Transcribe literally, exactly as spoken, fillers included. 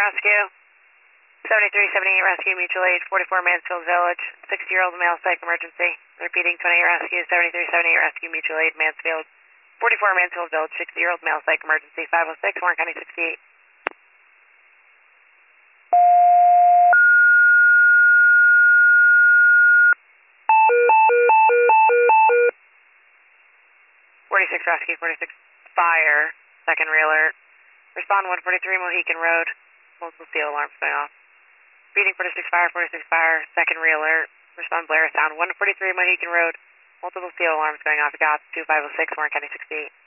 Rescue. seventy-three seventy-eight Rescue, mutual aid, forty-four Mansfield Village, sixty-year-old male psych emergency. Repeating, twenty-eight Rescue, seventy-three seventy-eight Rescue, mutual aid, Mansfield, forty-four Mansfield Village, sixty-year-old male psych emergency, five oh six, Warren County sixty-eight. forty-six Rescue, forty-six Fire, second reeler. Respond one forty-three Mohican Road, multiple steel alarms going off. Repeating, forty-six Fire, forty-six Fire, second reeler. Respond Blair Sound, one forty-three Mohican Road, multiple steel alarms going off. Got two five oh six, Warren County sixty-eight.